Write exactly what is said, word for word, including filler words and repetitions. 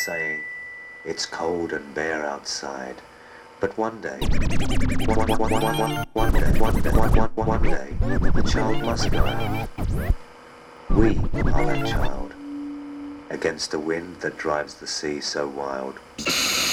saying, it's cold and bare outside. But one day, one, one, one, one, one, one day, one day, one, one, one day, the child must go out. We are that child, against a wind that drives the sea so wild.